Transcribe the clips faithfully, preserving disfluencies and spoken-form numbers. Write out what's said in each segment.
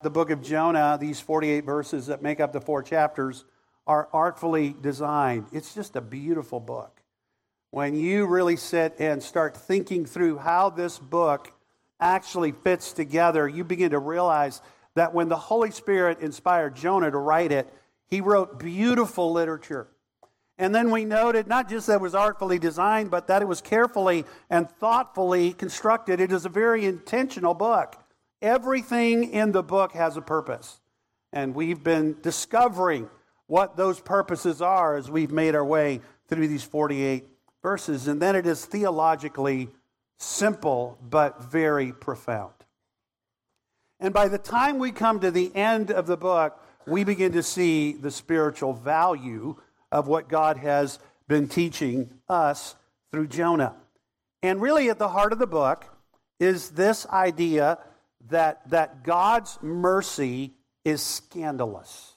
The book of Jonah, these forty-eight verses that make up the four chapters, are artfully designed. It's just a beautiful book. When you really sit and start thinking through how this book actually fits together, you begin to realize that when the Holy Spirit inspired Jonah to write it, he wrote beautiful literature. And then we noted not just that it was artfully designed, but that it was carefully and thoughtfully constructed. It is a very intentional book. Everything in the book has a purpose. And we've been discovering what those purposes are as we've made our way through these forty-eight verses. And then it is theologically simple, but very profound. And by the time we come to the end of the book, we begin to see the spiritual value of what God has been teaching us through Jonah. And really at the heart of the book is this idea that, that God's mercy is scandalous.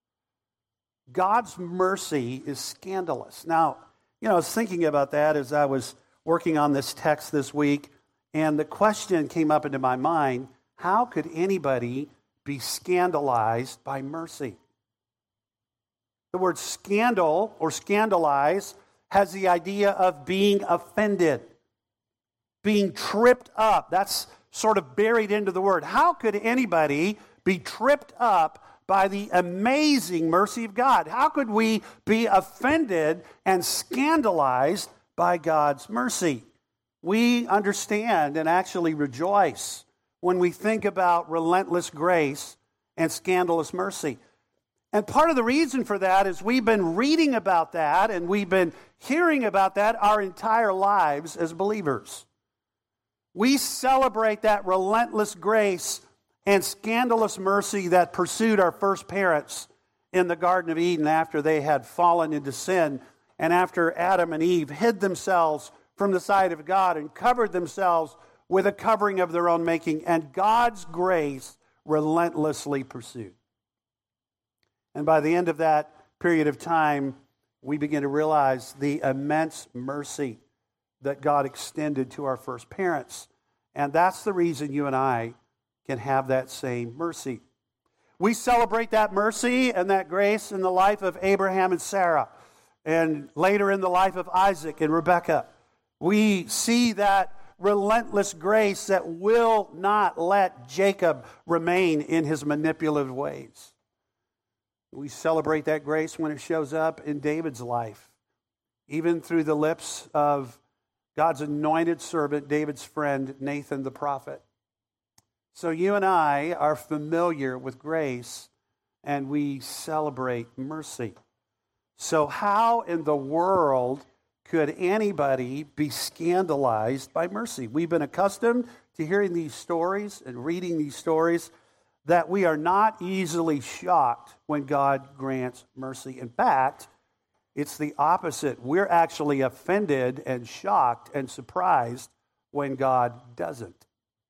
God's mercy is scandalous. Now, you know, I was thinking about that as I was working on this text this week, and the question came up into my mind, how could anybody be scandalized by mercy? The word scandal or scandalize has the idea of being offended, being tripped up. That's sort of buried into the word. How could anybody be tripped up by the amazing mercy of God? How could we be offended and scandalized by God's mercy? We understand and actually rejoice when we think about relentless grace and scandalous mercy. And part of the reason for that is we've been reading about that and we've been hearing about that our entire lives as believers. We celebrate that relentless grace and scandalous mercy that pursued our first parents in the Garden of Eden after they had fallen into sin and after Adam and Eve hid themselves from the sight of God and covered themselves with a covering of their own making, and God's grace relentlessly pursued. And by the end of that period of time, we begin to realize the immense mercy that God extended to our first parents. And that's the reason you and I can have that same mercy. We celebrate that mercy and that grace in the life of Abraham and Sarah, and later in the life of Isaac and Rebekah. We see that relentless grace that will not let Jacob remain in his manipulative ways. We celebrate that grace when it shows up in David's life, even through the lips of God's anointed servant, David's friend, Nathan the prophet. So you and I are familiar with grace, and we celebrate mercy. So how in the world could anybody be scandalized by mercy? We've been accustomed to hearing these stories and reading these stories that we are not easily shocked when God grants mercy. In fact, it's the opposite. We're actually offended and shocked and surprised when God doesn't.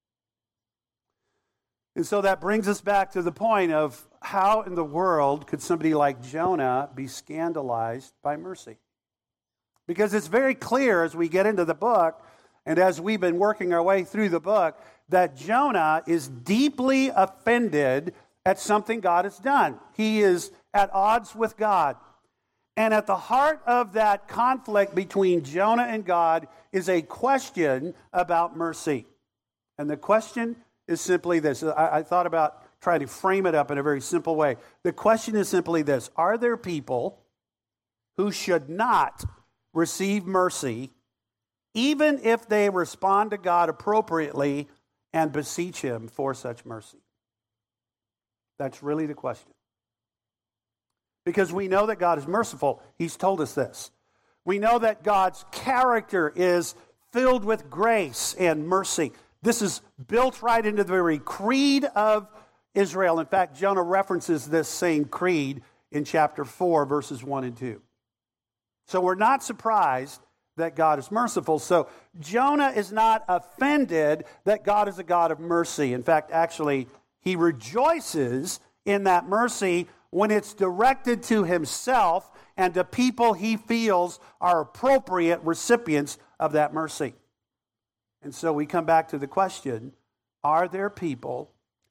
And so that brings us back to the point of how in the world could somebody like Jonah be scandalized by mercy? Because it's very clear as we get into the book and as we've been working our way through the book that Jonah is deeply offended at something God has done. He is at odds with God. And at the heart of that conflict between Jonah and God is a question about mercy. And the question is simply this. I, I thought about trying to frame it up in a very simple way. The question is simply this. Are there people who should not receive mercy even if they respond to God appropriately and beseech Him for such mercy? That's really the question. Because we know that God is merciful. He's told us this. We know that God's character is filled with grace and mercy. This is built right into the very creed of Israel. In fact, Jonah references this same creed in chapter four, verses one and two. So we're not surprised that God is merciful. So Jonah is not offended that God is a God of mercy. In fact, actually, he rejoices in that mercy when it's directed to himself and to people he feels are appropriate recipients of that mercy. And so we come back to the question, are there people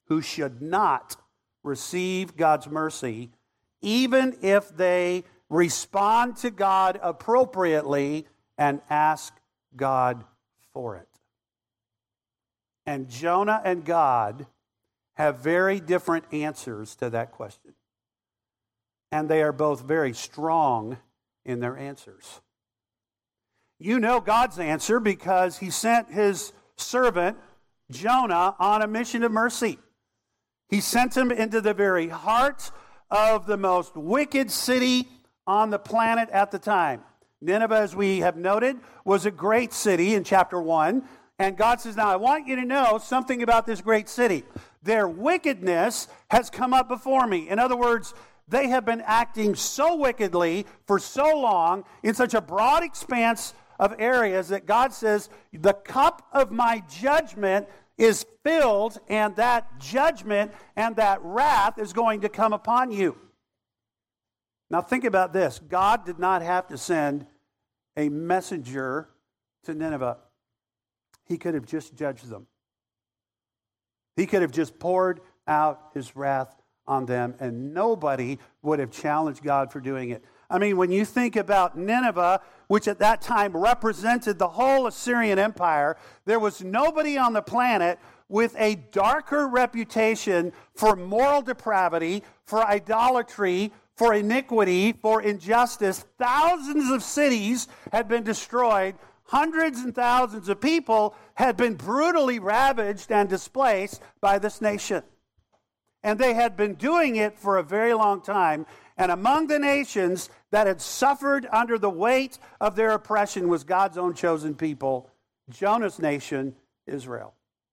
who should not receive God's mercy, even if they respond to God appropriately and ask God for it. And Jonah and God have very different answers to that question. And they are both very strong in their answers. You know God's answer because he sent his servant Jonah on a mission of mercy. He sent him into the very heart of the most wicked city on the planet at the time. Nineveh, as we have noted, was a great city in chapter one. And God says, now I want you to know something about this great city. Their wickedness has come up before me. In other words, they have been acting so wickedly for so long in such a broad expanse of areas that God says, the cup of my judgment is filled, and that judgment and that wrath is going to come upon you. Now think about this. God did not have to send a messenger to Nineveh. He could have just judged them. He could have just poured out his wrath on them, and nobody would have challenged God for doing it. I mean, when you think about Nineveh, which at that time represented the whole Assyrian Empire, there was nobody on the planet with a darker reputation for moral depravity, for idolatry, for iniquity, for injustice. Thousands of cities had been destroyed. Hundreds and thousands of people had been brutally ravaged and displaced by this nation. And they had been doing it for a very long time. And among the nations that had suffered under the weight of their oppression was God's own chosen people, Jonah's nation, Israel.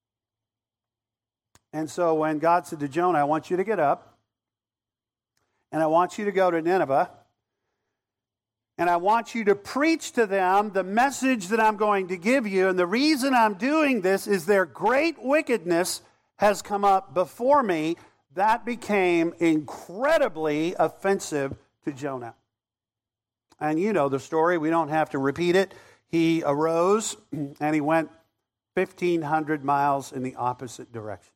And so when God said to Jonah, I want you to get up, and I want you to go to Nineveh, and I want you to preach to them the message that I'm going to give you. And the reason I'm doing this is their great wickedness has come up before me. That became incredibly offensive to Jonah. And you know the story. We don't have to repeat it. He arose and he went fifteen hundred miles in the opposite direction.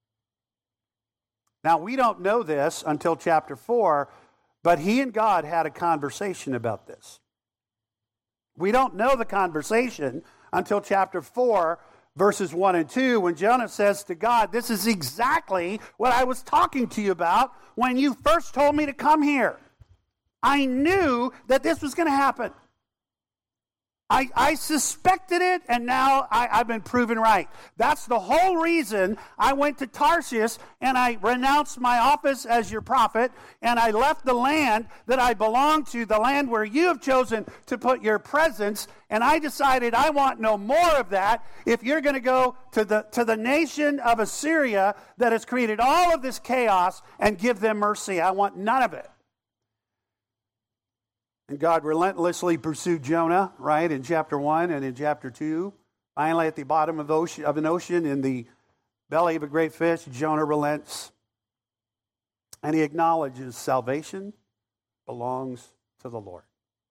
Now, we don't know this until chapter four, but he and God had a conversation about this. We don't know the conversation until chapter four, verses one and two, when Jonah says to God, this is exactly what I was talking to you about when you first told me to come here. I knew that this was going to happen. I, I suspected it, and now I, I've been proven right. That's the whole reason I went to Tarshish, and I renounced my office as your prophet, and I left the land that I belong to, the land where you have chosen to put your presence, and I decided I want no more of that if you're going to go to the, to the nation of Assyria that has created all of this chaos and give them mercy. I want none of it. And God relentlessly pursued Jonah, right, in chapter one and in chapter two. Finally, at the bottom of, ocean, of an ocean, in the belly of a great fish, Jonah relents. And he acknowledges salvation belongs to the Lord.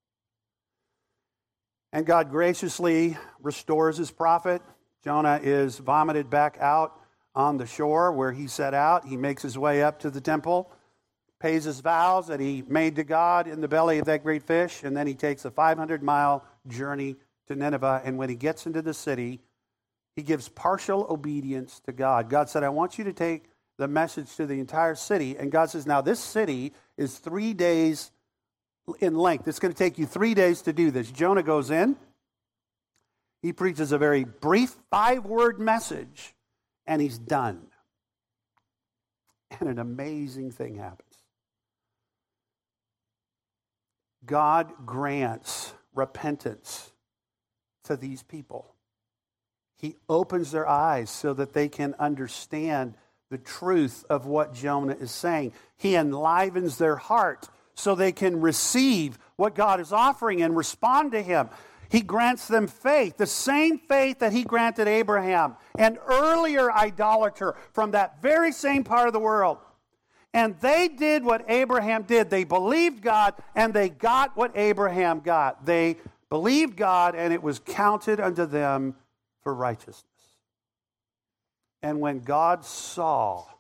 And God graciously restores his prophet. Jonah is vomited back out on the shore where he set out. He makes his way up to the temple, pays his vows that he made to God in the belly of that great fish, and then he takes a five hundred mile journey to Nineveh, and when he gets into the city, he gives partial obedience to God. God said, I want you to take the message to the entire city, and God says, now this city is three days in length. It's going to take you three days to do this. Jonah goes in, he preaches a very brief five-word message, and he's done. And an amazing thing happens. God grants repentance to these people. He opens their eyes so that they can understand the truth of what Jonah is saying. He enlivens their heart so they can receive what God is offering and respond to him. He grants them faith, the same faith that he granted Abraham, an earlier idolater from that very same part of the world. And they did what Abraham did. They believed God, and they got what Abraham got. They believed God, and it was counted unto them for righteousness. And when God saw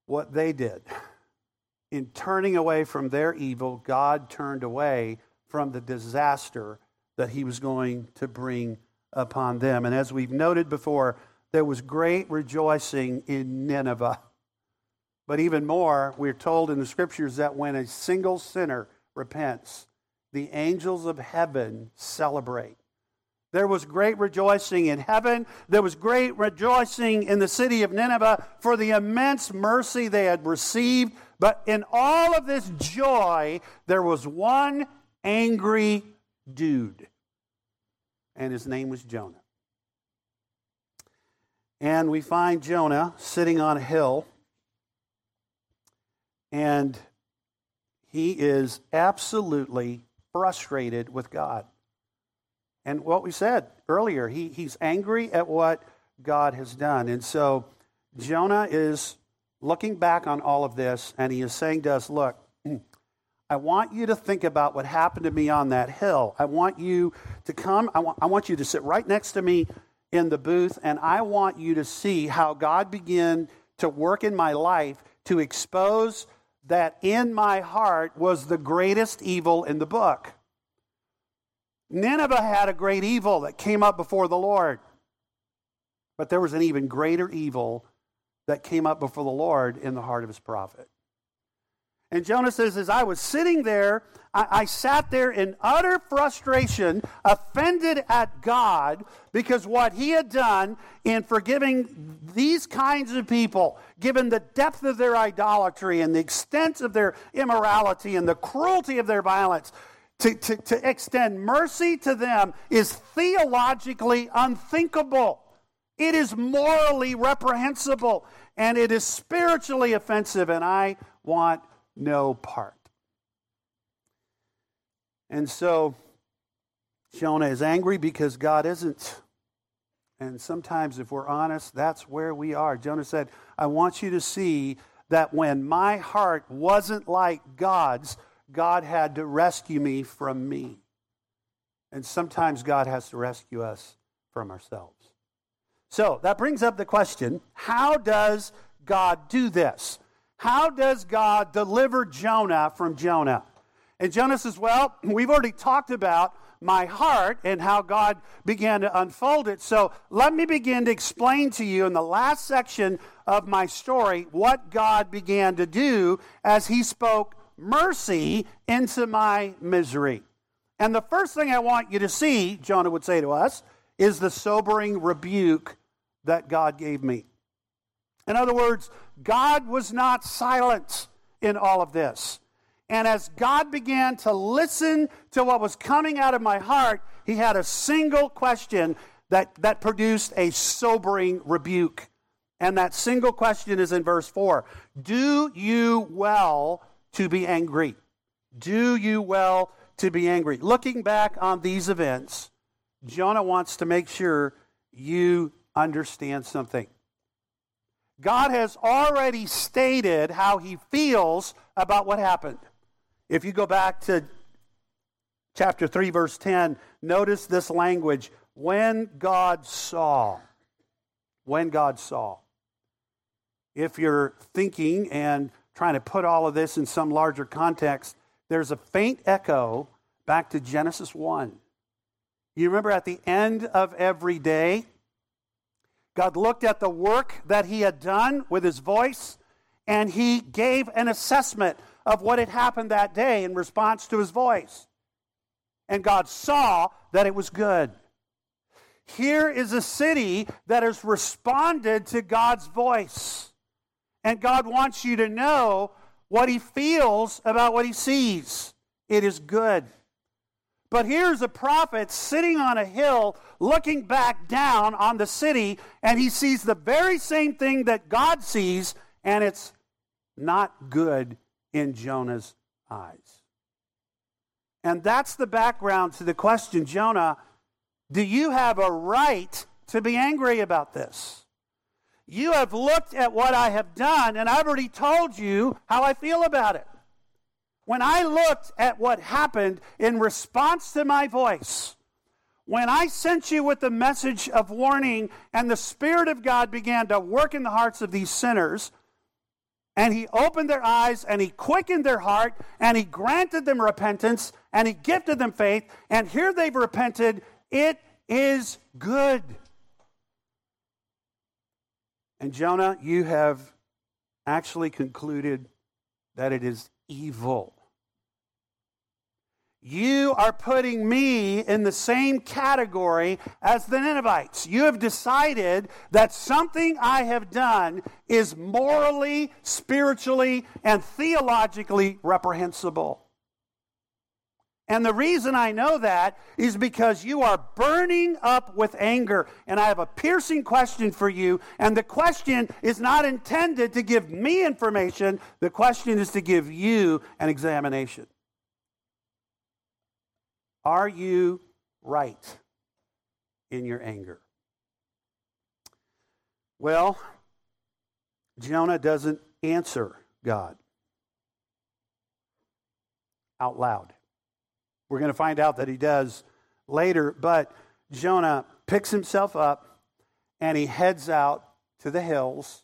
what they did. In turning away from their evil, God turned away from the disaster that he was going to bring upon them. And as we've noted before, there was great rejoicing in Nineveh. But even more, we're told in the scriptures that when a single sinner repents, the angels of heaven celebrate. There was great rejoicing in heaven. There was great rejoicing in the city of Nineveh for the immense mercy they had received. But in all of this joy, there was one angry dude. And his name was Jonah. And we find Jonah sitting on a hill. And he is absolutely frustrated with God. And what we said earlier, he, he's angry at what God has done. And so Jonah is looking back on all of this, and he is saying to us, look, I want you to think about what happened to me on that hill. I want you to come, I want, I want you to sit right next to me in the booth, and I want you to see how God began to work in my life to expose that in my heart was the greatest evil in the book. Nineveh had a great evil that came up before the Lord. But there was an even greater evil that came up before the Lord in the heart of his prophet. And Jonah says, as I was sitting there, I, I sat there in utter frustration, offended at God, because what he had done in forgiving these kinds of people, given the depth of their idolatry and the extent of their immorality and the cruelty of their violence, To, to, to extend mercy to them is theologically unthinkable. It is morally reprehensible, and it is spiritually offensive, and I want no part. And so Jonah is angry because God isn't. And sometimes, if we're honest, that's where we are. Jonah said, I want you to see that when my heart wasn't like God's, God had to rescue me from me. And sometimes God has to rescue us from ourselves. So that brings up the question, how does God do this? How does God deliver Jonah from Jonah? And Jonah says, well, we've already talked about my heart and how God began to unfold it. So let me begin to explain to you in the last section of my story what God began to do as he spoke mercy into my misery. And the first thing I want you to see, Jonah would say to us, is the sobering rebuke that God gave me. In other words, God was not silent in all of this. And as God began to listen to what was coming out of my heart, he had a single question that, that produced a sobering rebuke. And that single question is in verse four. Do you well to be angry? Do you well to be angry? Looking back on these events, Jonah wants to make sure you understand something. God has already stated how he feels about what happened. If you go back to chapter three, verse ten, notice this language, when God saw. When God saw. If you're thinking and trying to put all of this in some larger context, there's a faint echo back to Genesis one. You remember at the end of every day, God looked at the work that he had done with his voice, and he gave an assessment of what had happened that day in response to his voice. And God saw that it was good. Here is a city that has responded to God's voice. And God wants you to know what he feels about what he sees. It is good. But here's a prophet sitting on a hill looking back down on the city, and he sees the very same thing that God sees, and it's not good in Jonah's eyes. And that's the background to the question, Jonah, do you have a right to be angry about this? You have looked at what I have done, and I've already told you how I feel about it. When I looked at what happened in response to my voice, when I sent you with the message of warning and the Spirit of God began to work in the hearts of these sinners, and he opened their eyes, and he quickened their heart, and he granted them repentance, and he gifted them faith, and here they've repented. It is good. And Jonah, you have actually concluded that it is evil. You are putting me in the same category as the Ninevites. You have decided that something I have done is morally, spiritually, and theologically reprehensible. And the reason I know that is because you are burning up with anger. And I have a piercing question for you. And the question is not intended to give me information. The question is to give you an examination. Are you right in your anger? Well, Jonah doesn't answer God out loud. We're going to find out that he does later, but Jonah picks himself up and he heads out to the hills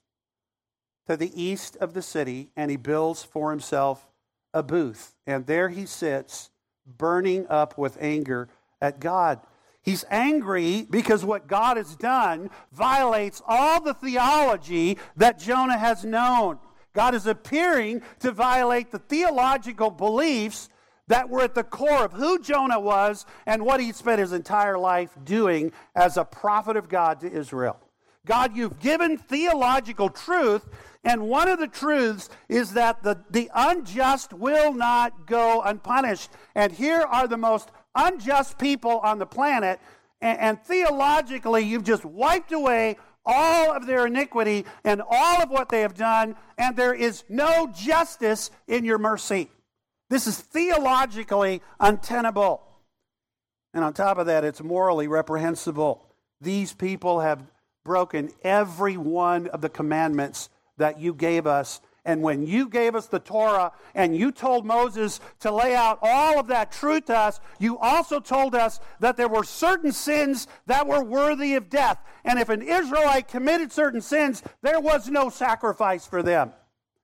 to the east of the city, and he builds for himself a booth. And there he sits, burning up with anger at God. He's angry because what God has done violates all the theology that Jonah has known. God is appearing to violate the theological beliefs that were at the core of who Jonah was and what he spent his entire life doing as a prophet of God to Israel. God, you've given theological truth, and one of the truths is that the, the unjust will not go unpunished. And here are the most unjust people on the planet, and, and theologically you've just wiped away all of their iniquity and all of what they have done, and there is no justice in your mercy. This is theologically untenable. And on top of that, it's morally reprehensible. These people have broken every one of the commandments that you gave us. And when you gave us the Torah and you told Moses to lay out all of that truth to us, you also told us that there were certain sins that were worthy of death. And if an Israelite committed certain sins, there was no sacrifice for them.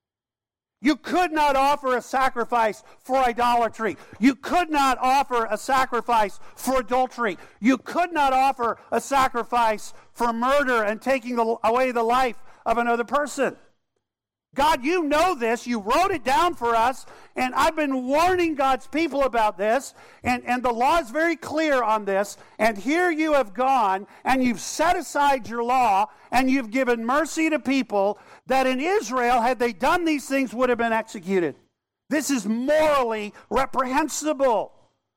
You could not offer a sacrifice for idolatry. You could not offer a sacrifice for adultery. You could not offer a sacrifice for murder and taking the, away the life of another person. God, you know this. You wrote it down for us, and I've been warning God's people about this, and, and the law is very clear on this, and here you have gone, and you've set aside your law, and you've given mercy to people that in Israel, had they done these things, would have been executed. This is morally reprehensible.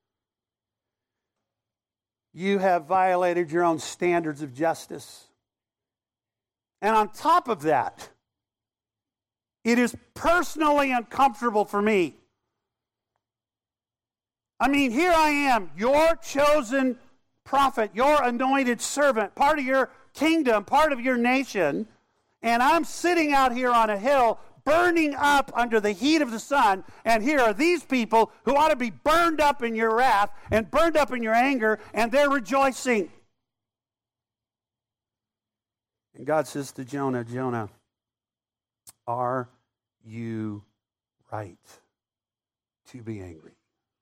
You have violated your own standards of justice. And on top of that, it is personally uncomfortable for me. I mean, here I am, your chosen prophet, your anointed servant, part of your kingdom, part of your nation, and I'm sitting out here on a hill burning up under the heat of the sun, and here are these people who ought to be burned up in your wrath and burned up in your anger, and they're rejoicing. And God says to Jonah, Jonah, are you right to be angry?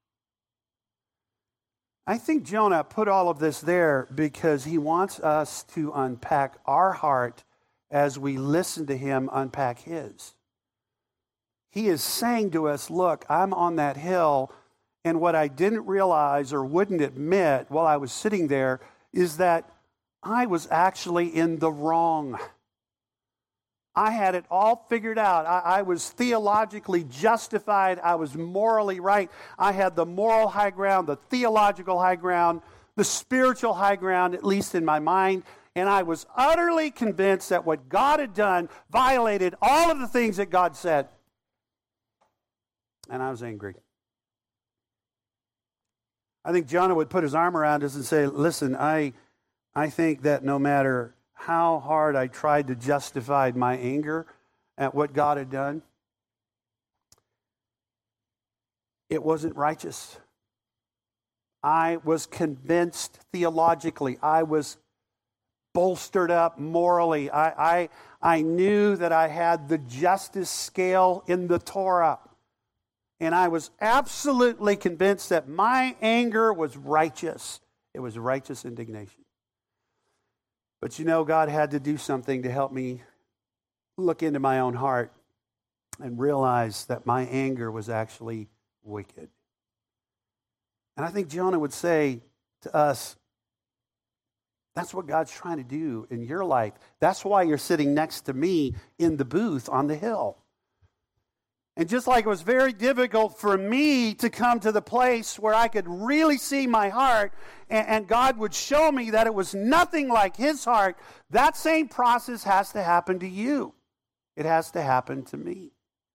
I think Jonah put all of this there because he wants us to unpack our heart as we listen to him unpack his. He is saying to us, look, I'm on that hill, and what I didn't realize or wouldn't admit while I was sitting there is that I was actually in the wrong. I had it all figured out. I, I was theologically justified. I was morally right. I had the moral high ground, the theological high ground, the spiritual high ground, at least in my mind. And I was utterly convinced that what God had done violated all of the things that God said. And I was angry. I think Jonah would put his arm around us and say, listen, I, I think that no matter how hard I tried to justify my anger at what God had done, it wasn't righteous. I was convinced theologically. I was bolstered up morally. I, I, I knew that I had the justice scale in the Torah. And I was absolutely convinced that my anger was righteous. It was righteous indignation. But you know, God had to do something to help me look into my own heart and realize that my anger was actually wicked. And I think Jonah would say to us, that's what God's trying to do in your life. That's why you're sitting next to me in the booth on the hill. And just like it was very difficult for me to come to the place where I could really see my heart and, and God would show me that it was nothing like his heart, that same process has to happen to you. It has to happen to me.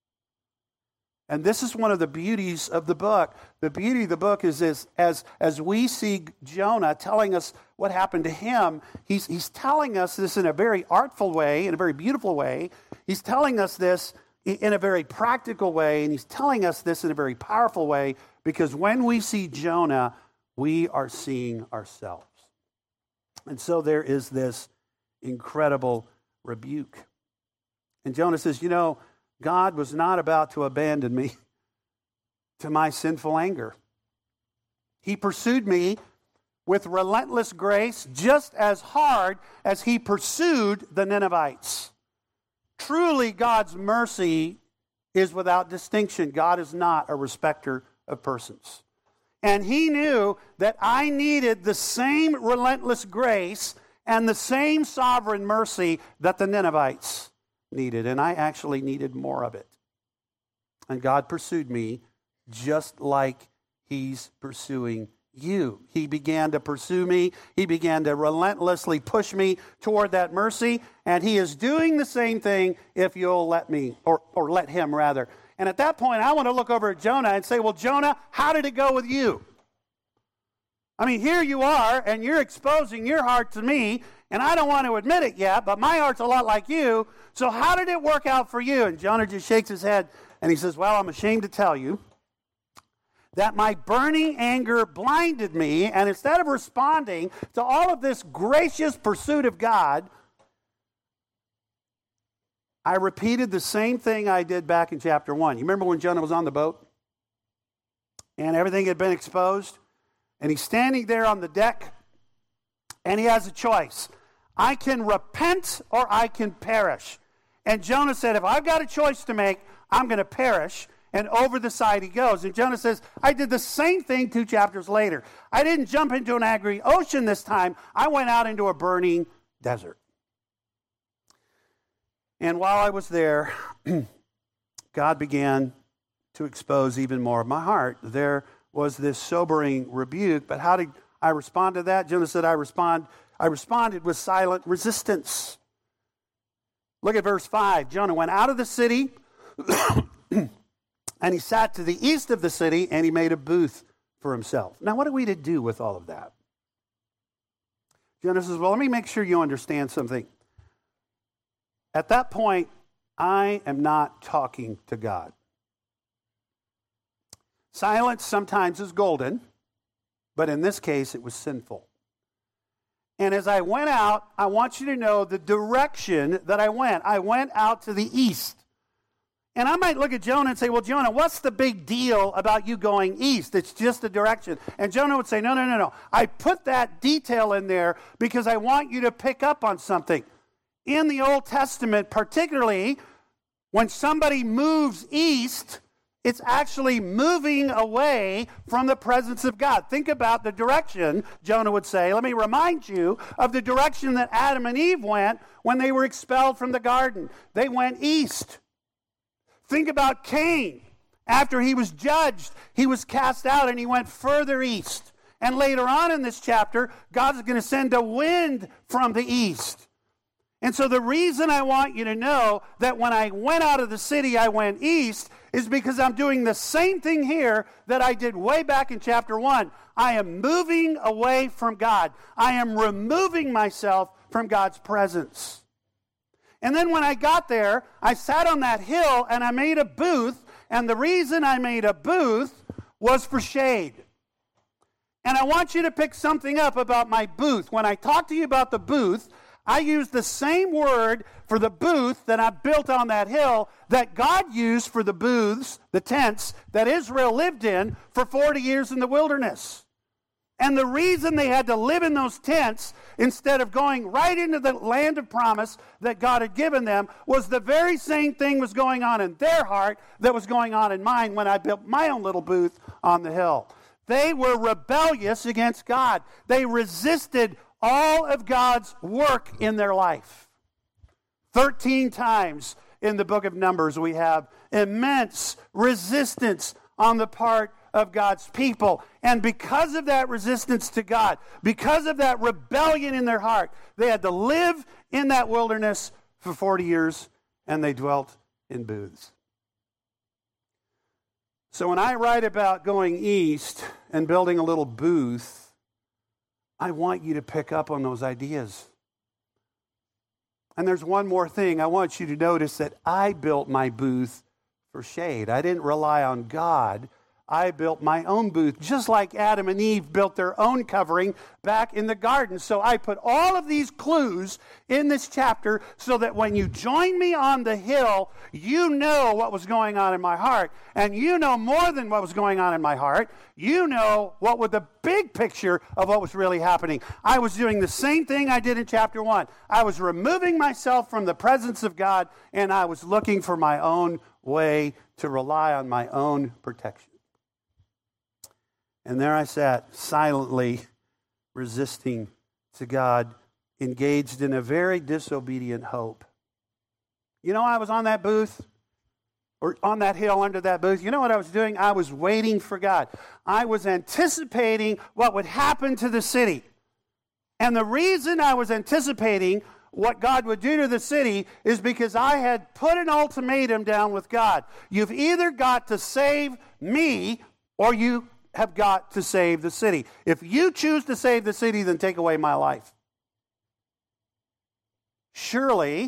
And this is one of the beauties of the book. The beauty of the book is this, as, as we see Jonah telling us what happened to him, he's, he's telling us this in a very artful way, in a very beautiful way. He's telling us this in a very practical way, and he's telling us this in a very powerful way, because when we see Jonah, we are seeing ourselves. And so there is this incredible rebuke. And Jonah says, you know, God was not about to abandon me to my sinful anger. He pursued me with relentless grace just as hard as he pursued the Ninevites. Truly, God's mercy is without distinction. God is not a respecter of persons. And he knew that I needed the same relentless grace and the same sovereign mercy that the Ninevites needed. And I actually needed more of it. And God pursued me just like he's pursuing you. He began to pursue me. He began to relentlessly push me toward that mercy. And he is doing the same thing if you'll let me, or, or let him rather. And at that point, I want to look over at Jonah and say, well, Jonah, how did it go with you? I mean, here you are, and you're exposing your heart to me, and I don't want to admit it yet, but my heart's a lot like you. So how did it work out for you? And Jonah just shakes his head, and he says, well, I'm ashamed to tell you that my burning anger blinded me, and instead of responding to all of this gracious pursuit of God, I repeated the same thing I did back in chapter one. You remember when Jonah was on the boat? And everything had been exposed? And he's standing there on the deck, and he has a choice. I can repent or I can perish. And Jonah said, if I've got a choice to make, I'm going to perish. And over the side he goes. And Jonah says, I did the same thing two chapters later. I didn't jump into an angry ocean this time. I went out into a burning desert. And while I was there, God began to expose even more of my heart. There was this sobering rebuke, but how did I respond to that? Jonah said, I respond, I responded with silent resistance. Look at verse five. Jonah went out of the city, and he sat to the east of the city, and he made a booth for himself. Now, what are we to do with all of that? Jonah says, well, let me make sure you understand something. At that point, I am not talking to God. Silence sometimes is golden, but in this case, it was sinful. And as I went out, I want you to know the direction that I went. I went out to the east. And I might look at Jonah and say, well, Jonah, what's the big deal about you going east? It's just a direction. And Jonah would say, no, no, no, no. I put that detail in there because I want you to pick up on something. In the Old Testament, particularly, when somebody moves east, it's actually moving away from the presence of God. Think about the direction, Jonah would say. Let me remind you of the direction that Adam and Eve went when they were expelled from the garden. They went east. Think about Cain. After he was judged, he was cast out and he went further east. And later on in this chapter, God is going to send a wind from the east. And so the reason I want you to know that when I went out of the city, I went east, is because I'm doing the same thing here that I did way back in chapter one. I am moving away from God. I am removing myself from God's presence. And then when I got there, I sat on that hill and I made a booth. And the reason I made a booth was for shade. And I want you to pick something up about my booth. When I talk to you about the booth, I use the same word for the booth that I built on that hill that God used for the booths, the tents, that Israel lived in for forty years in the wilderness. And the reason they had to live in those tents instead of going right into the land of promise that God had given them was the very same thing was going on in their heart that was going on in mine when I built my own little booth on the hill. They were rebellious against God. They resisted all of God's work in their life. Thirteen times in the book of Numbers we have immense resistance on the part of God's people. And because of that resistance to God, because of that rebellion in their heart, they had to live in that wilderness for forty years, and they dwelt in booths. So when I write about going east and building a little booth, I want you to pick up on those ideas. And there's one more thing. I want you to notice that I built my booth for shade. I didn't rely on God. I built my own booth, just like Adam and Eve built their own covering back in the garden. So I put all of these clues in this chapter so that when you join me on the hill, you know what was going on in my heart. And you know more than what was going on in my heart. You know what was the big picture of what was really happening. I was doing the same thing I did in chapter one. I was removing myself from the presence of God, and I was looking for my own way to rely on my own protection. And there I sat, silently resisting to God, engaged in a very disobedient hope. You know, I was on that booth, or on that hill under that booth. You know what I was doing? I was waiting for God. I was anticipating what would happen to the city. And the reason I was anticipating what God would do to the city is because I had put an ultimatum down with God. You've either got to save me, or you have got to save the city. If you choose to save the city, then take away my life. Surely,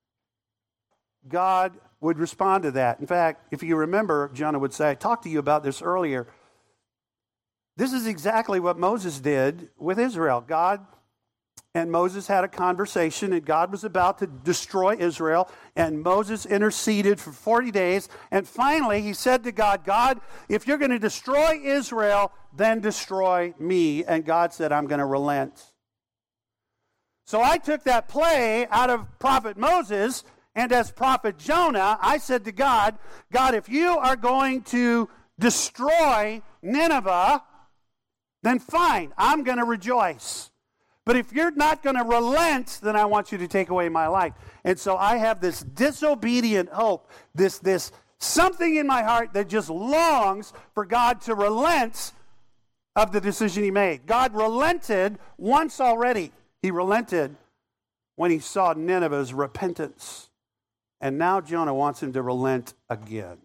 God would respond to that. In fact, if you remember, Jonah would say, I talked to you about this earlier. This is exactly what Moses did with Israel. God and Moses had a conversation, and God was about to destroy Israel, and Moses interceded for forty days, and finally he said to God, God, if you're going to destroy Israel, then destroy me. And God said, I'm going to relent. So I took that play out of prophet Moses, and as prophet Jonah, I said to God, God, if you are going to destroy Nineveh, then fine, I'm going to rejoice. But if you're not going to relent, then I want you to take away my life. And so I have this disobedient hope, this, this something in my heart that just longs for God to relent of the decision he made. God relented once already. He relented when he saw Nineveh's repentance. And now Jonah wants him to relent again.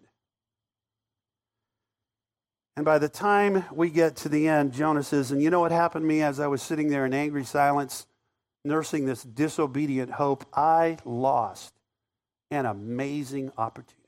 And by the time we get to the end, Jonah says, and you know what happened to me as I was sitting there in angry silence, nursing this disobedient hope? I lost an amazing opportunity.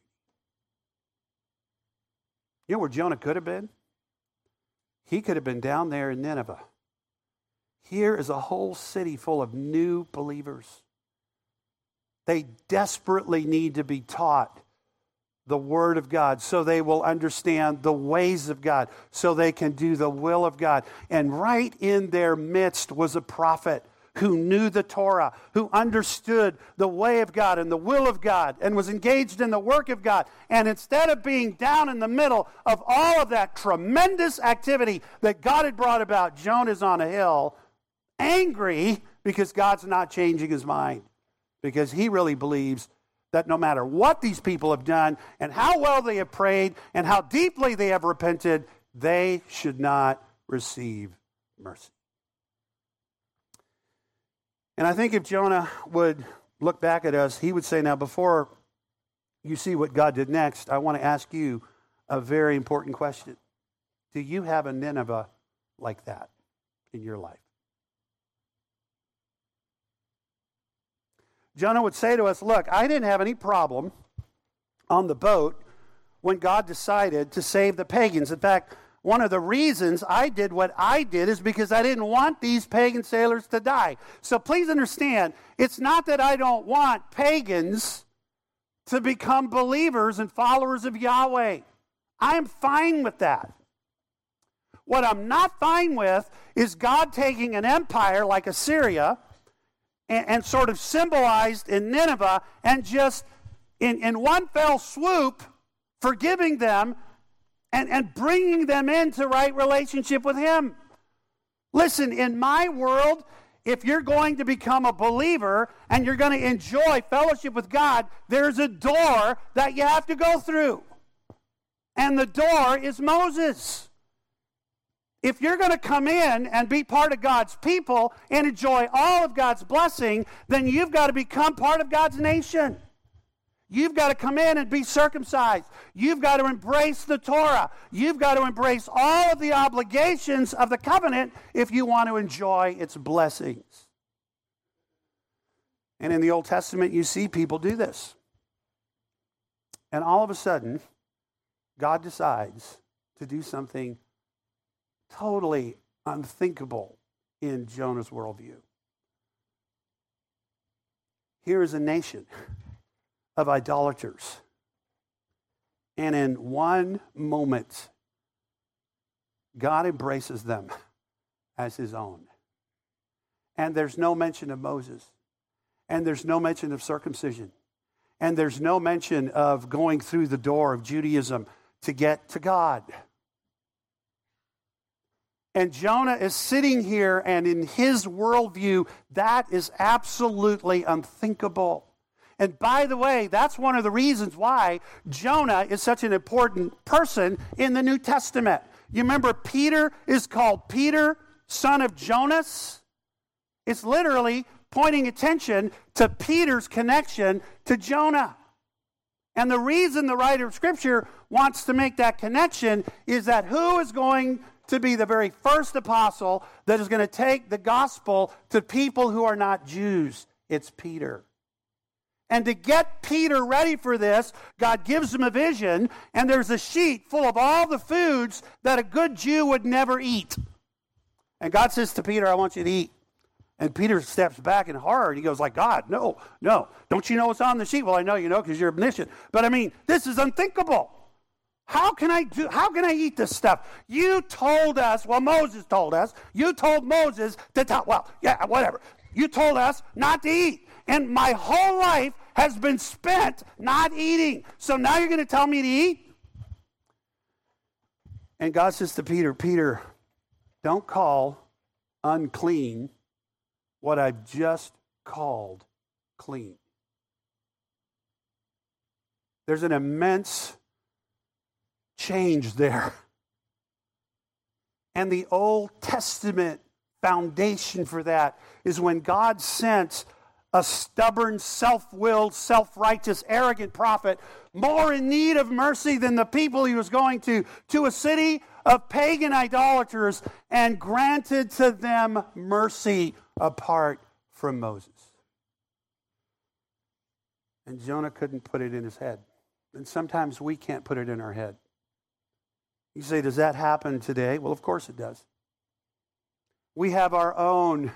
You know where Jonah could have been? He could have been down there in Nineveh. Here is a whole city full of new believers. They desperately need to be taught the Word of God, so they will understand the ways of God, so they can do the will of God. And right in their midst was a prophet who knew the Torah, who understood the way of God and the will of God, and was engaged in the work of God. And instead of being down in the middle of all of that tremendous activity that God had brought about, Jonah's on a hill, angry because God's not changing his mind, because he really believes that no matter what these people have done and how well they have prayed and how deeply they have repented, they should not receive mercy. And I think if Jonah would look back at us, he would say, now before you see what God did next, I want to ask you a very important question. Do you have a Nineveh like that in your life? Jonah would say to us, look, I didn't have any problem on the boat when God decided to save the pagans. In fact, one of the reasons I did what I did is because I didn't want these pagan sailors to die. So please understand, it's not that I don't want pagans to become believers and followers of Yahweh. I'm fine with that. What I'm not fine with is God taking an empire like Assyria and, and sort of symbolized in Nineveh and just in, in one fell swoop forgiving them and, and bringing them into right relationship with Him. Listen, in my world, if you're going to become a believer and you're going to enjoy fellowship with God, there's a door that you have to go through. And the door is Moses. If you're going to come in and be part of God's people and enjoy all of God's blessing, then you've got to become part of God's nation. You've got to come in and be circumcised. You've got to embrace the Torah. You've got to embrace all of the obligations of the covenant if you want to enjoy its blessings. And in the Old Testament, you see people do this. And all of a sudden, God decides to do something totally unthinkable in Jonah's worldview. Here is a nation of idolaters. And in one moment, God embraces them as His own. And there's no mention of Moses. And there's no mention of circumcision. And there's no mention of going through the door of Judaism to get to God. And Jonah is sitting here, and in his worldview, that is absolutely unthinkable. And by the way, that's one of the reasons why Jonah is such an important person in the New Testament. You remember Peter is called Peter, son of Jonas? It's literally pointing attention to Peter's connection to Jonah. And the reason the writer of Scripture wants to make that connection is that who is going to be the very first apostle that is going to take the gospel to people who are not Jews? It's Peter. And to get Peter ready for this, God gives him a vision, and there's a sheet full of all the foods that a good Jew would never eat. And God says to Peter, I want you to eat. And Peter steps back in horror, and he goes like, God, no, no. Don't you know what's on the sheet? Well, I know you know because you're omniscient. But I mean, this is unthinkable. How can I do, how can I eat this stuff? You told us, well, Moses told us, you told Moses to tell, well, yeah, whatever. You told us not to eat. And my whole life has been spent not eating. So now you're going to tell me to eat? And God says to Peter, Peter, don't call unclean what I've just called clean. There's an immense change there. And the Old Testament foundation for that is when God sent a stubborn, self-willed, self-righteous, arrogant prophet, more in need of mercy than the people he was going to, to a city of pagan idolaters, and granted to them mercy apart from Moses. And Jonah couldn't put it in his head. And sometimes we can't put it in our head. You say, does that happen today? Well, of course it does. We have our own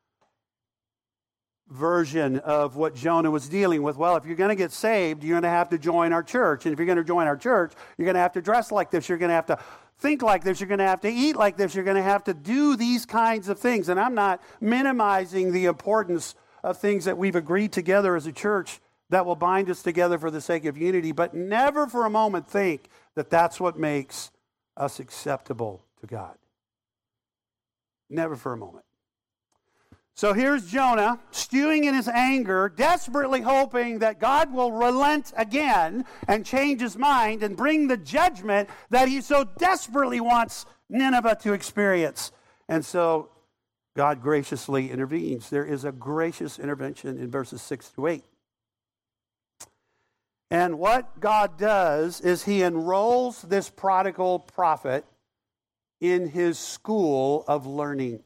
version of what Jonah was dealing with. Well, if you're going to get saved, you're going to have to join our church. And if you're going to join our church, you're going to have to dress like this. You're going to have to think like this. You're going to have to eat like this. You're going to have to do these kinds of things. And I'm not minimizing the importance of things that we've agreed together as a church that will bind us together for the sake of unity, but never for a moment think that that's what makes us acceptable to God. Never for a moment. So here's Jonah, stewing in his anger, desperately hoping that God will relent again and change his mind and bring the judgment that he so desperately wants Nineveh to experience. And so God graciously intervenes. There is a gracious intervention in verses six to eight. And what God does is he enrolls this prodigal prophet in his school of learning.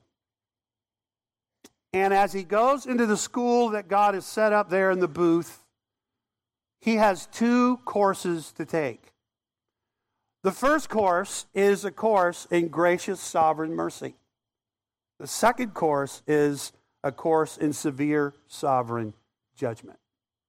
And as he goes into the school that God has set up there in the booth, he has two courses to take. The first course is a course in gracious sovereign mercy. The second course is a course in severe sovereign judgment.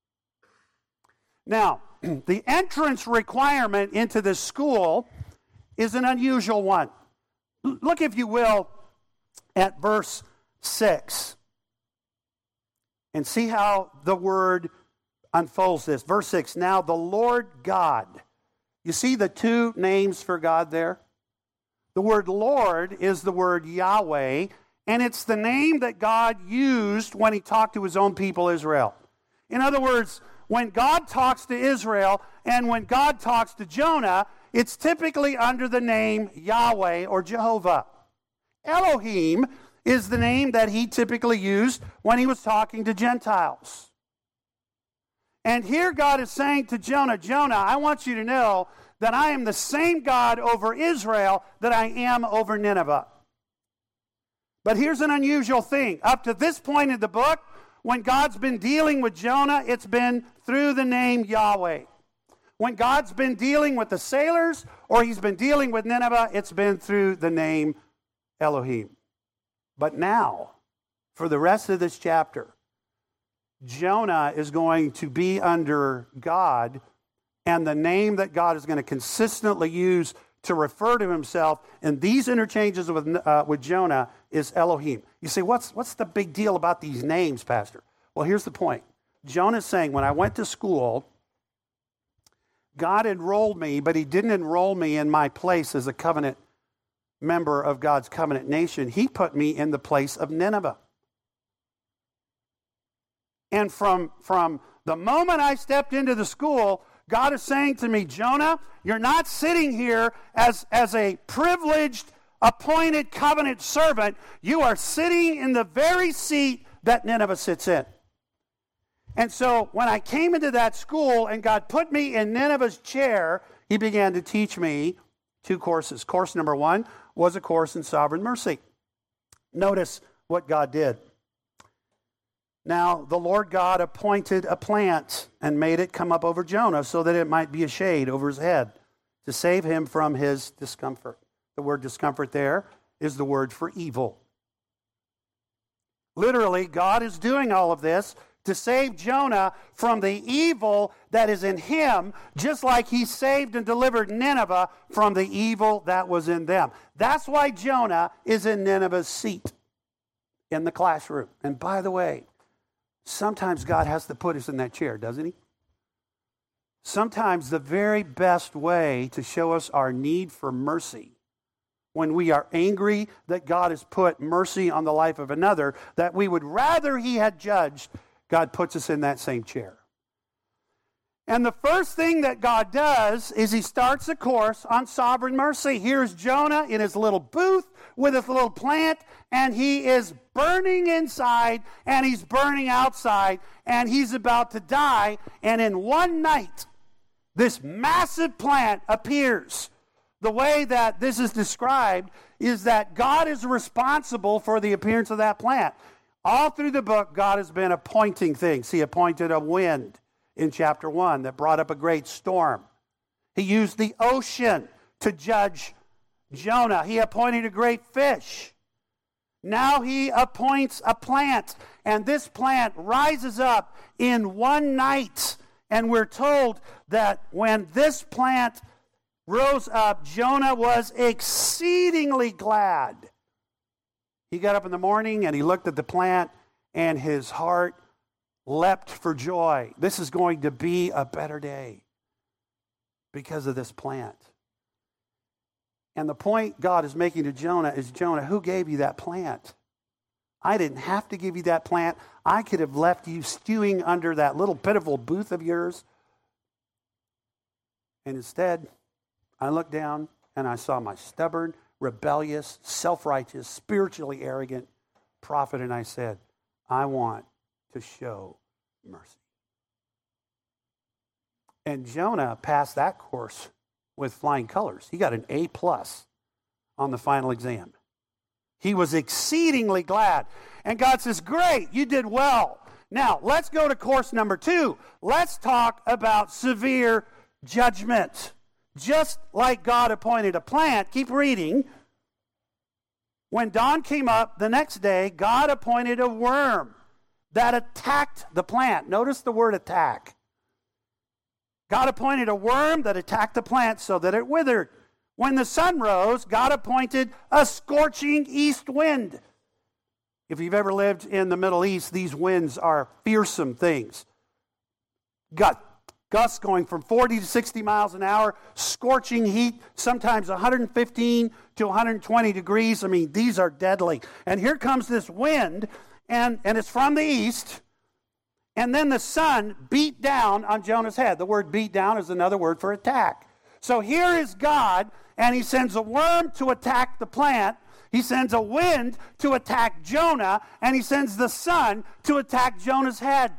Now, the entrance requirement into this school is an unusual one. Look, if you will, at verse six and see how the word unfolds this. Verse six, now the Lord God. You see the two names for God there? The word Lord is the word Yahweh, and it's the name that God used when he talked to his own people, Israel. In other words, when God talks to Israel and when God talks to Jonah, it's typically under the name Yahweh or Jehovah. Elohim is the name that he typically used when he was talking to Gentiles. And here God is saying to Jonah, Jonah, I want you to know that I am the same God over Israel that I am over Nineveh. But here's an unusual thing. Up to this point in the book, when God's been dealing with Jonah, it's been through the name Yahweh. When God's been dealing with the sailors or he's been dealing with Nineveh, it's been through the name Elohim. But now, for the rest of this chapter, Jonah is going to be under God, and the name that God is going to consistently use to refer to himself in these interchanges with, uh, with Jonah is Elohim. You say, what's, what's the big deal about these names, Pastor? Well, here's the point. Jonah is saying, when I went to school, God enrolled me, but he didn't enroll me in my place as a covenant member of God's covenant nation. He put me in the place of Nineveh. And from, from the moment I stepped into the school, God is saying to me, Jonah, you're not sitting here as, as a privileged, appointed covenant servant. You are sitting in the very seat that Nineveh sits in. And so when I came into that school and God put me in Nineveh's chair, he began to teach me two courses. Course number one was a course in sovereign mercy. Notice what God did. Now, the Lord God appointed a plant and made it come up over Jonah so that it might be a shade over his head to save him from his discomfort. The word discomfort there is the word for evil. Literally, God is doing all of this to save Jonah from the evil that is in him, just like he saved and delivered Nineveh from the evil that was in them. That's why Jonah is in Nineveh's seat in the classroom. And by the way, sometimes God has to put us in that chair, doesn't he? Sometimes the very best way to show us our need for mercy, when we are angry that God has put mercy on the life of another, that we would rather he had judged, God puts us in that same chair. And the first thing that God does is he starts a course on sovereign mercy. Here's Jonah in his little booth with his little plant, and he is burning inside, and he's burning outside, and he's about to die. And in one night, this massive plant appears. The way that this is described is that God is responsible for the appearance of that plant. All through the book, God has been appointing things. He appointed a wind in chapter one that brought up a great storm. He used the ocean to judge Jonah. He appointed a great fish. Now he appoints a plant, and this plant rises up in one night. And we're told that when this plant rose up, Jonah was exceedingly glad. He got up in the morning and he looked at the plant, and his heart leapt for joy. This is going to be a better day because of this plant. And the point God is making to Jonah is, Jonah, who gave you that plant? I didn't have to give you that plant. I could have left you stewing under that little pitiful booth of yours. And instead, I looked down and I saw my stubborn, rebellious, self-righteous, spiritually arrogant prophet, and I said, I want to show mercy. And Jonah passed that course with flying colors. He got an A plus on the final exam. He was exceedingly glad. And God says, great, you did well. Now, let's go to course number two. Let's talk about severe judgment. just like God appointed a plant, keep reading, when dawn came up the next day, God appointed a worm that attacked the plant. Notice the word attack. God appointed a worm that attacked the plant so that it withered. When the sun rose, God appointed a scorching east wind. If you've ever lived in the Middle East, these winds are fearsome things. Got gusts going from forty to sixty miles an hour, scorching heat, sometimes one hundred fifteen to one hundred twenty degrees. I mean, these are deadly. And here comes this wind, and, and it's from the east. And then the sun beat down on Jonah's head. The word beat down is another word for attack. So here is God, and he sends a worm to attack the plant. He sends a wind to attack Jonah, and he sends the sun to attack Jonah's head.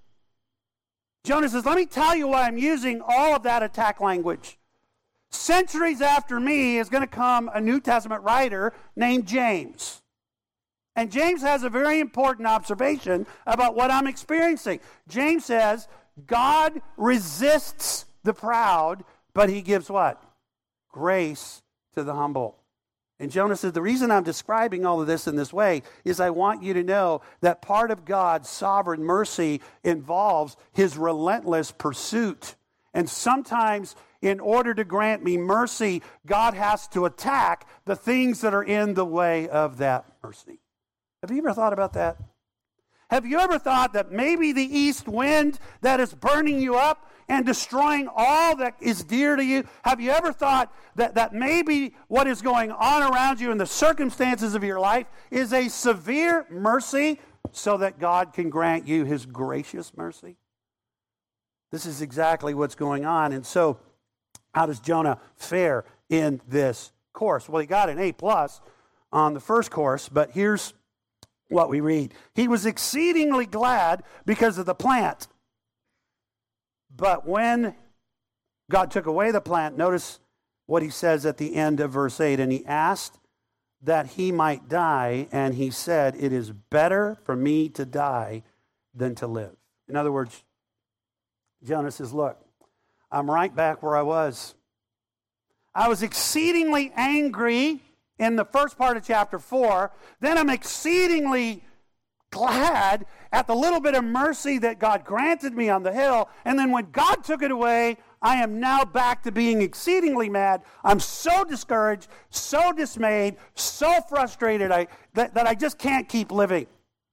Jonah says, let me tell you why I'm using all of that attack language. Centuries after me is going to come a New Testament writer named James. And James has a very important observation about what I'm experiencing. James says, God resists the proud, but he gives what? Grace to the humble. And Jonah says, the reason I'm describing all of this in this way is I want you to know that part of God's sovereign mercy involves his relentless pursuit. And sometimes in order to grant me mercy, God has to attack the things that are in the way of that mercy. Have you ever thought about that? Have you ever thought that maybe the east wind that is burning you up and destroying all that is dear to you? Have you ever thought that, that maybe what is going on around you in the circumstances of your life is a severe mercy so that God can grant you his gracious mercy? This is exactly what's going on. And so, how does Jonah fare in this course? Well, he got an A plus on the first course, but here's what we read. He was exceedingly glad because of the plant. But when God took away the plant, notice what he says at the end of verse eight. And he asked that he might die, and he said, it is better for me to die than to live. In other words, Jonah says, look, I'm right back where I was. I was exceedingly angry in the first part of chapter four. Then I'm exceedingly glad at the little bit of mercy that God granted me on the hill. And then when God took it away, I am now back to being exceedingly mad. I'm so discouraged, so dismayed, so frustrated I, that, that I just can't keep living.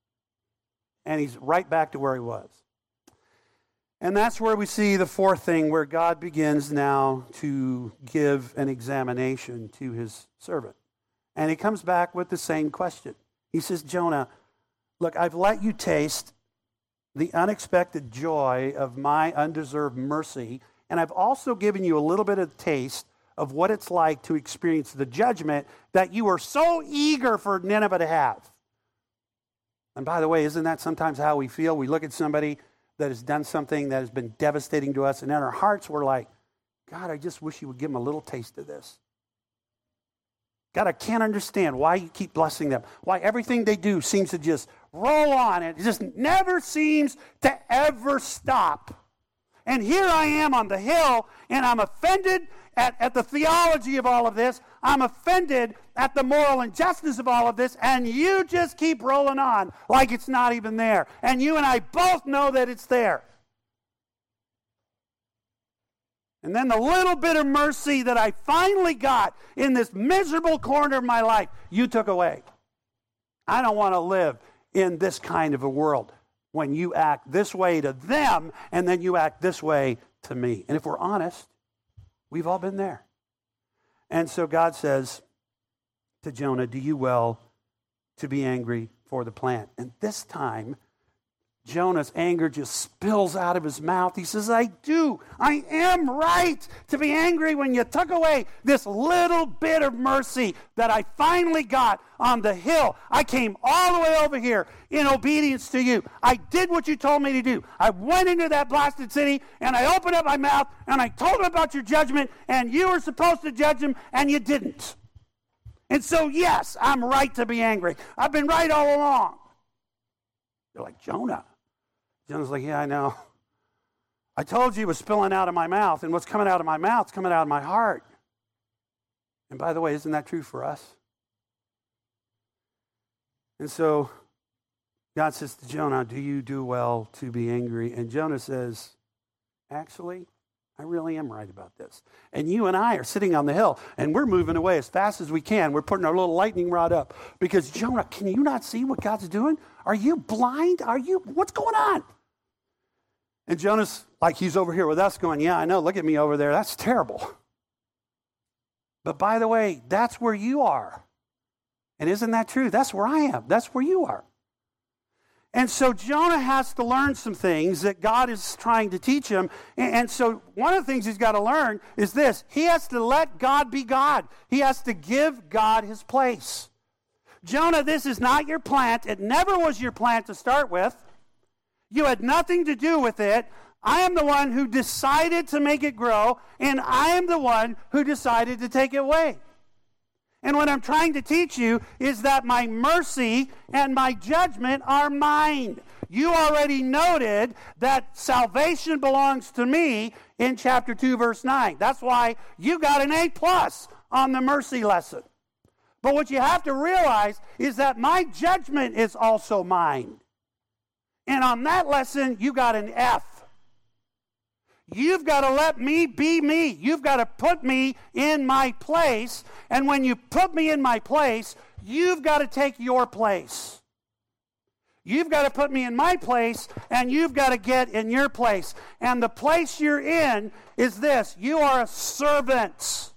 And he's right back to where he was. And that's where we see the fourth thing, where God begins now to give an examination to his servant. And he comes back with the same question. He says, Jonah, look, I've let you taste the unexpected joy of my undeserved mercy, and I've also given you a little bit of taste of what it's like to experience the judgment that you were so eager for Nineveh to have. And by the way, isn't that sometimes how we feel? We look at somebody that has done something that has been devastating to us, and in our hearts we're like, God, I just wish you would give them a little taste of this. God, I can't understand why you keep blessing them, why everything they do seems to just roll on, and it just never seems to ever stop. And here I am on the hill, and I'm offended at, at the theology of all of this. I'm offended at the moral injustice of all of this, and you just keep rolling on like it's not even there. And you and I both know that it's there. And then the little bit of mercy that I finally got in this miserable corner of my life, you took away. I don't want to live in this kind of a world when you act this way to them and then you act this way to me. And if we're honest, we've all been there. And so God says to Jonah, do you well to be angry for the plant? And this time, Jonah's anger just spills out of his mouth. He says, I do. I am right to be angry when you took away this little bit of mercy that I finally got on the hill. I came all the way over here in obedience to you. I did what you told me to do. I went into that blasted city and I opened up my mouth and I told them about your judgment, and you were supposed to judge them and you didn't. And so, yes, I'm right to be angry. I've been right all along. They're like, Jonah. Jonah's like, yeah, I know. I told you it was spilling out of my mouth, and what's coming out of my mouth is coming out of my heart. And by the way, isn't that true for us? And so God says to Jonah, do you do well to be angry? And Jonah says, actually, I really am right about this. And you and I are sitting on the hill, and we're moving away as fast as we can. We're putting our little lightning rod up because, Jonah, can you not see what God's doing? Are you blind? Are you, what's going on? And Jonah's like he's over here with us going, yeah, I know, look at me over there. That's terrible. But by the way, that's where you are. And isn't that true? That's where I am. That's where you are. And so Jonah has to learn some things that God is trying to teach him. And so one of the things he's got to learn is this. He has to let God be God. He has to give God his place. Jonah, this is not your plant. It never was your plant to start with. You had nothing to do with it. I am the one who decided to make it grow, and I am the one who decided to take it away. And what I'm trying to teach you is that my mercy and my judgment are mine. You already noted that salvation belongs to me in chapter two, verse nine. That's why you got an A plus on the mercy lesson. But what you have to realize is that my judgment is also mine. And on that lesson, you got an F. You've got to let me be me. You've got to put me in my place. And when you put me in my place, you've got to take your place. You've got to put me in my place, and you've got to get in your place. And the place you're in is this. You are a servant.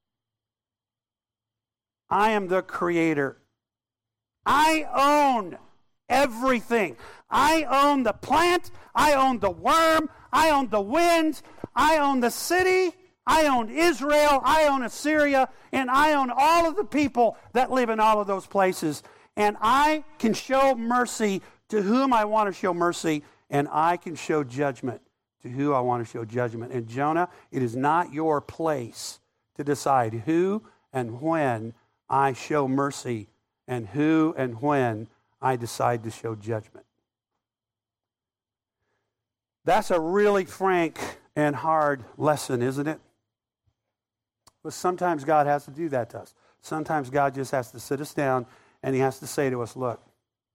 I am the creator. I own everything. I own the plant. I own the worm. I own the wind. I own the city. I own Israel. I own Assyria. And I own all of the people that live in all of those places. And I can show mercy to whom I want to show mercy. And I can show judgment to who I want to show judgment. And Jonah, it is not your place to decide who and when I show mercy and who and when I decide to show judgment. That's a really frank and hard lesson, isn't it? But sometimes God has to do that to us. Sometimes God just has to sit us down and he has to say to us, look,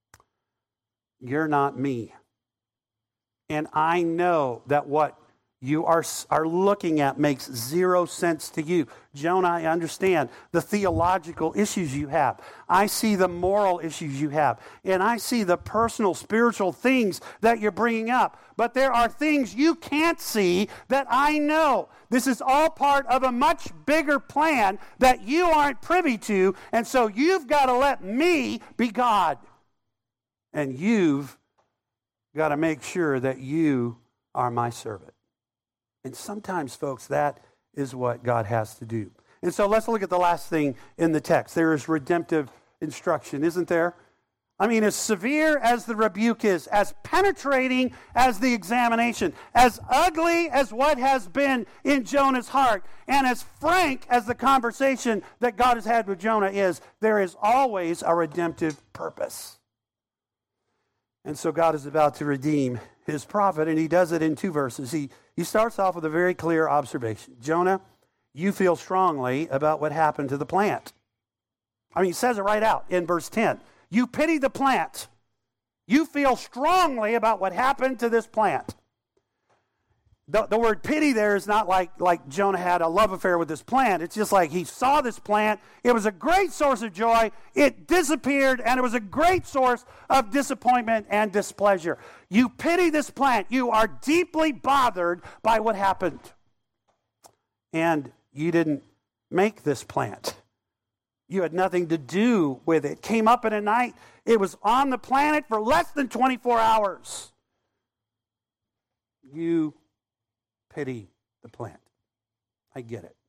you're not me. And I know that what you are, are looking at makes zero sense to you. Jonah, I understand the theological issues you have. I see the moral issues you have. And I see the personal, spiritual things that you're bringing up. But there are things you can't see that I know. This is all part of a much bigger plan that you aren't privy to. And so you've got to let me be God. And you've got to make sure that you are my servant. And sometimes, folks, that is what God has to do. And so let's look at the last thing in the text. There is redemptive instruction, isn't there? I mean, as severe as the rebuke is, as penetrating as the examination, as ugly as what has been in Jonah's heart, and as frank as the conversation that God has had with Jonah is, there is always a redemptive purpose. And so God is about to redeem his prophet, and he does it in two verses. He, he starts off with a very clear observation. Jonah, you feel strongly about what happened to the plant. I mean, he says it right out in verse ten. You pity the plant. You feel strongly about what happened to this plant. The, the word pity there is not like, like Jonah had a love affair with this plant. It's just like he saw this plant. It was a great source of joy. It disappeared, and it was a great source of disappointment and displeasure. You pity this plant. You are deeply bothered by what happened. And you didn't make this plant. You had nothing to do with it. It came up in a night. It was on the planet for less than twenty-four hours. You pity the plant. I get it.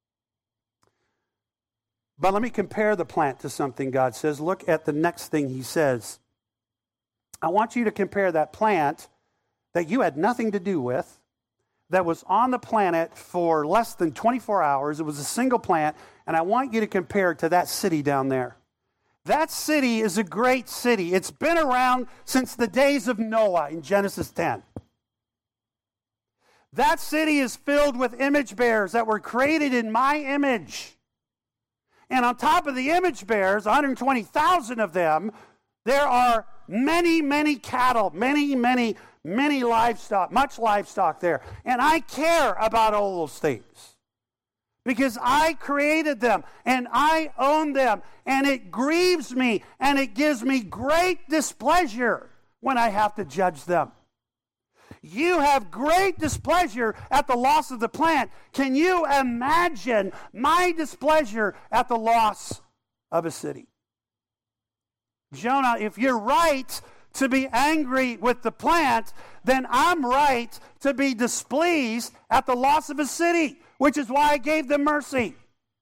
But let me compare the plant to something God says. Look at the next thing he says. I want you to compare that plant that you had nothing to do with, that was on the planet for less than twenty-four hours. It was a single plant, and I want you to compare it to that city down there. That city is a great city. It's been around since the days of Noah in Genesis ten. That city is filled with image bearers that were created in my image. And on top of the image bearers, one hundred twenty thousand of them, there are many, many cattle, many, many, many livestock, much livestock there. And I care about all those things because I created them and I own them. And it grieves me and it gives me great displeasure when I have to judge them. You have great displeasure at the loss of the plant. Can you imagine my displeasure at the loss of a city? Jonah, if you're right to be angry with the plant, then I'm right to be displeased at the loss of a city, which is why I gave them mercy.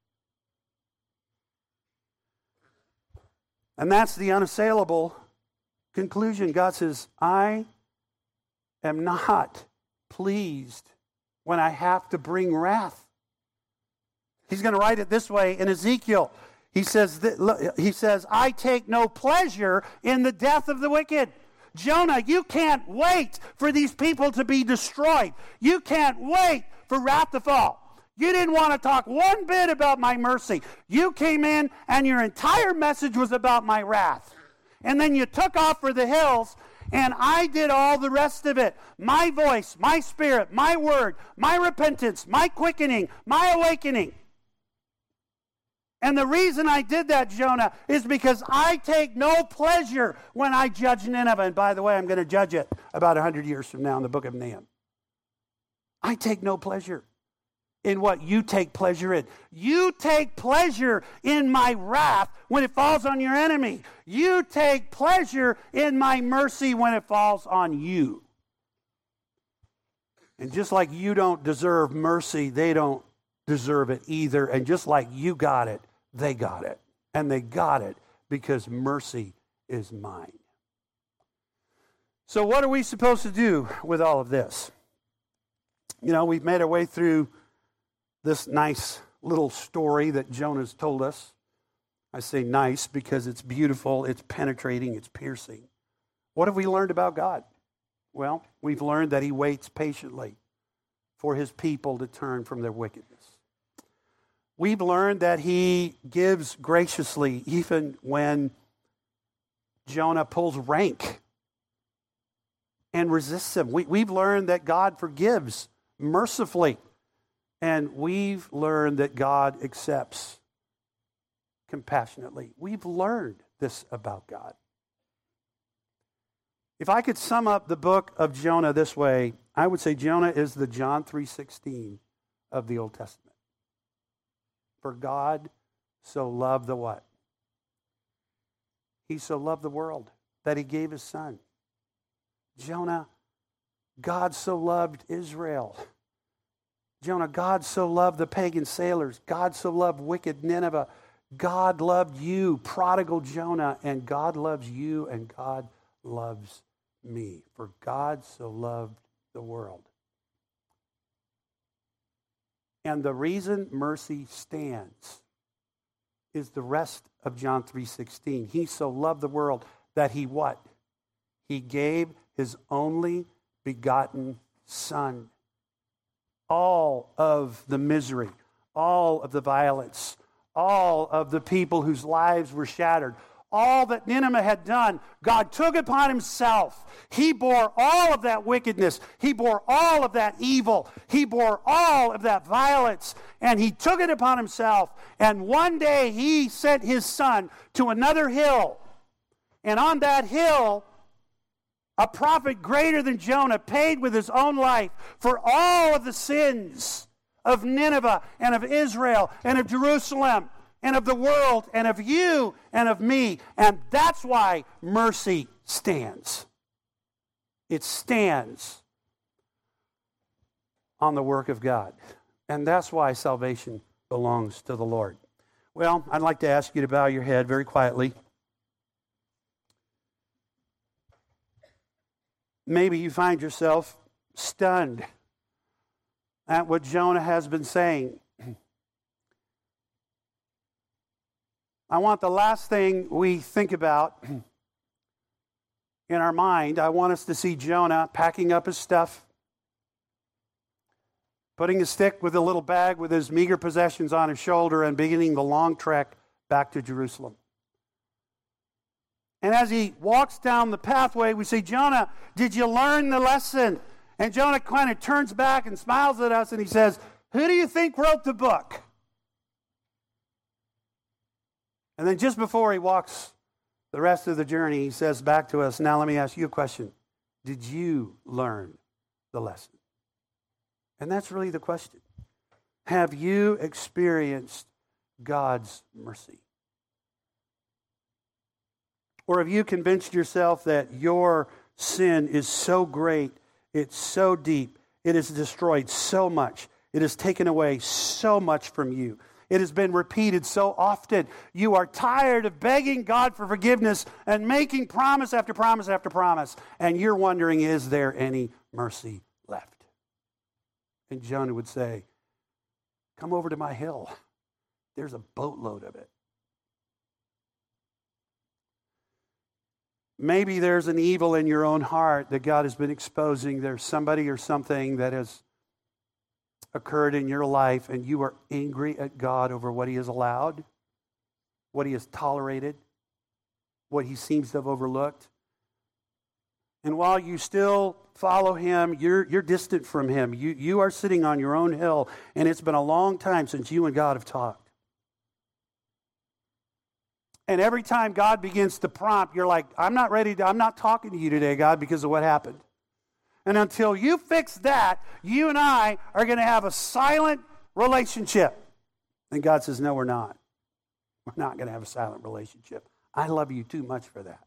And that's the unassailable conclusion. God says, I am not pleased when I have to bring wrath. He's going to write it this way in Ezekiel. He says, that, he says, I take no pleasure in the death of the wicked. Jonah, you can't wait for these people to be destroyed. You can't wait for wrath to fall. You didn't want to talk one bit about my mercy. You came in and your entire message was about my wrath. And then you took off for the hills, and I did all the rest of it. My voice, my spirit, my word, my repentance, my quickening, my awakening. And the reason I did that, Jonah, is because I take no pleasure when I judge Nineveh. And by the way, I'm going to judge it about one hundred years from now in the book of Nahum. I take no pleasure in what you take pleasure in. You take pleasure in my wrath when it falls on your enemy. You take pleasure in my mercy when it falls on you. And just like you don't deserve mercy, they don't deserve it either. And just like you got it, they got it. And they got it because mercy is mine. So what are we supposed to do with all of this? You know, we've made our way through this nice little story that Jonah's told us. I say nice because it's beautiful, it's penetrating, it's piercing. What have we learned about God? Well, we've learned that he waits patiently for his people to turn from their wickedness. We've learned that he gives graciously even when Jonah pulls rank and resists him. We, we've learned that God forgives mercifully. And we've learned that God accepts compassionately. We've learned this about God. If I could sum up the book of Jonah this way, I would say Jonah is the John three sixteen of the Old Testament. For God so loved the what? He so loved the world that he gave his son. Jonah, God so loved Israel. Jonah, God so loved the pagan sailors. God so loved wicked Nineveh. God loved you, prodigal Jonah, and God loves you, and God loves me. For God so loved the world. And the reason mercy stands is the rest of John three sixteen. He so loved the world that he what? He gave his only begotten son. All of the misery, all of the violence, all of the people whose lives were shattered, all that Nineveh had done, God took upon himself. He bore all of that wickedness. He bore all of that evil. He bore all of that violence, and he took it upon himself. And one day he sent his son to another hill. And on that hill, a prophet greater than Jonah paid with his own life for all of the sins of Nineveh and of Israel and of Jerusalem and of the world and of you and of me. And that's why mercy stands. It stands on the work of God. And that's why salvation belongs to the Lord. Well, I'd like to ask you to bow your head very quietly. Maybe you find yourself stunned at what Jonah has been saying. I want the last thing we think about in our mind, I want us to see Jonah packing up his stuff, putting his stick with a little bag with his meager possessions on his shoulder and beginning the long trek back to Jerusalem. And as he walks down the pathway, we say, Jonah, did you learn the lesson? And Jonah kind of turns back and smiles at us and he says, who do you think wrote the book? And then just before he walks the rest of the journey, he says back to us, now let me ask you a question. Did you learn the lesson? And that's really the question. Have you experienced God's mercy? Or have you convinced yourself that your sin is so great, it's so deep, it has destroyed so much, it has taken away so much from you, it has been repeated so often, you are tired of begging God for forgiveness and making promise after promise after promise, and you're wondering, is there any mercy left? And Jonah would say, come over to my hill. There's a boatload of it. Maybe there's an evil in your own heart that God has been exposing. There's somebody or something that has occurred in your life, and you are angry at God over what He has allowed, what He has tolerated, what He seems to have overlooked. And while you still follow Him, you're, you're distant from Him. You, you are sitting on your own hill, and it's been a long time since you and God have talked. And every time God begins to prompt, you're like, I'm not ready to, I'm not talking to you today, God, because of what happened. And until you fix that, you and I are going to have a silent relationship. And God says, no, we're not. We're not going to have a silent relationship. I love you too much for that.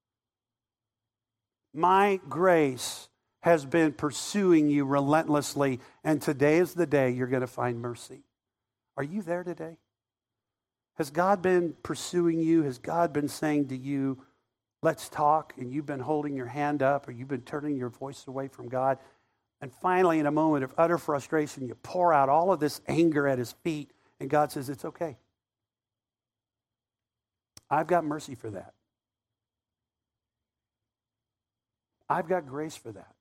My grace has been pursuing you relentlessly, and today is the day you're going to find mercy. Are you there today? Has God been pursuing you? Has God been saying to you, let's talk, and you've been holding your hand up, or you've been turning your voice away from God? And finally, in a moment of utter frustration, you pour out all of this anger at His feet, and God says, it's okay. I've got mercy for that. I've got grace for that.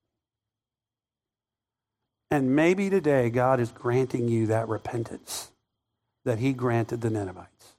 And maybe today God is granting you that repentance that He granted the Ninevites.